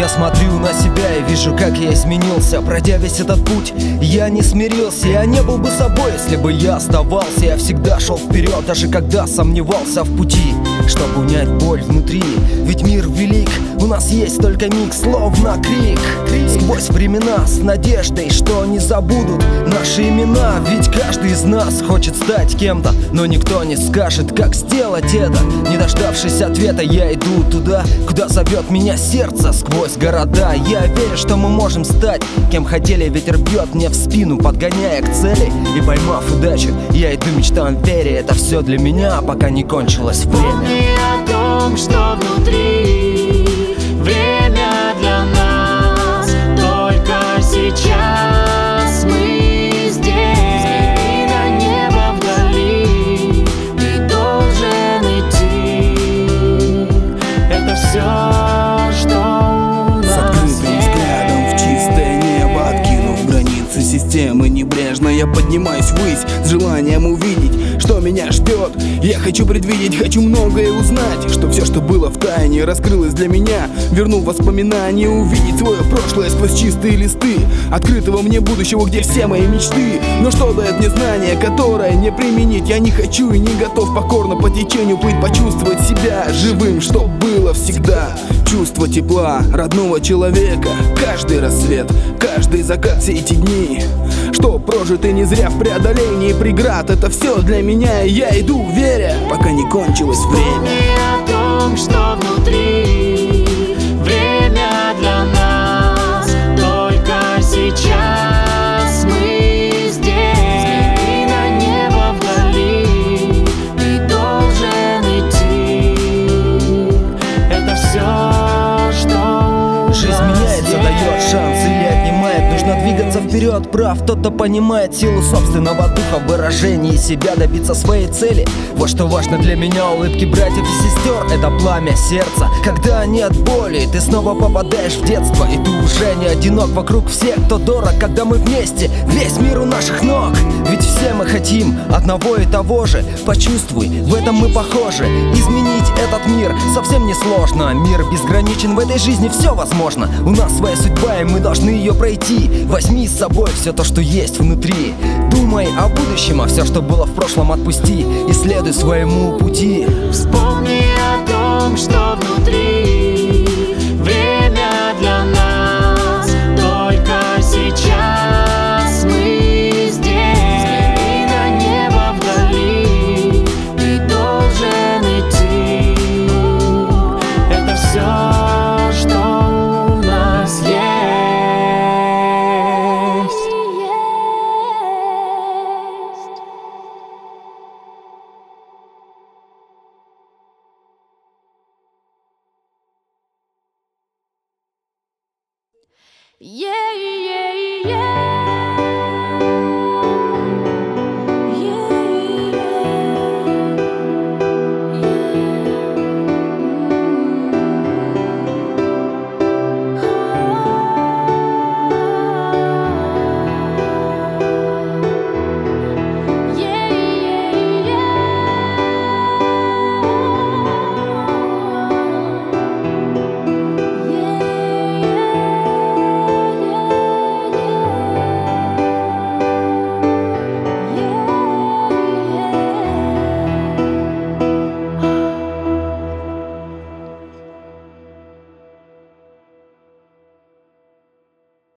смотрю на себя и вижу, как я изменился. Пройдя весь этот путь, я не смирился. Я не был бы собой, если бы я оставался. Я всегда шел вперед, даже когда сомневался в пути, чтобы унять боль внутри. Ведь мир велик, у нас есть только миг, словно крик. Сквозь времена с надеждой, что не забудут наши имена. Ведь каждый из нас хочет стать кем-то, но никто не скажет, как сделать это. Не дождавшись ответа, я иду туда, куда зовет меня сердце. Сквозь города я верю, что мы можем стать кем хотели. Ветер бьет мне в спину, подгоняя к цели. И поймав удачу, я иду мечтам в вере. Это все для меня, пока не кончилось время. Помни о том, что внутри. Время для нас. Только сейчас мы здесь. И на небо вдали ты должен идти. Это все, что у нас. С открытым взглядом в чистое небо, откинув границы системы небрежно, я поднимаюсь ввысь с желанием увидеть, что меня ждет. Я хочу предвидеть, хочу многое узнать, что все, что было в тайне, раскрылось для меня. Верну воспоминания, увидеть свое прошлое сквозь чистые листы открытого мне будущего, где все мои мечты. Но что дает мне знание, которое не применить? Я не хочу и не готов покорно по течению плыть, почувствовать себя живым, что было всегда. Чувство тепла родного человека, каждый рассвет, каждый закат, все эти дни, что прожиты не зря в преодолении преград. Это все для меня, и я иду, веря, пока не кончилось время. Помни о том, что внутри. Время для нас. Только сейчас мы здесь. И на небо вдали ты должен идти. Это все, что Жизнь меняется, дает шанс или отнимает. Нужно двигаться вперед, прав кто-то понимает силу собственного духа, выражение себя, добиться своей цели. Вот что важно для меня. Улыбки братьев и сестер — это пламя сердца. Когда нет боли, ты снова попадаешь в детство, и ты уже не одинок. Вокруг всех, кто дорог, когда мы вместе, весь мир у наших ног. Ведь все мы хотим одного и того же. Почувствуй, в этом мы похожи. Изменить этот мир совсем не сложно. Мир безграничен, в этой жизни все возможно. У нас своя судьба, и мы должны ее пройти. Возьми с собой все то, что есть внутри. Думай о будущем, а все, что было в прошлом, отпусти. И следуй своему пути. Вспомни о том, что внутри. Время для нас. Только сейчас мы здесь. И на небо вдали ты должен идти. Это все, что у нас есть. Yeah.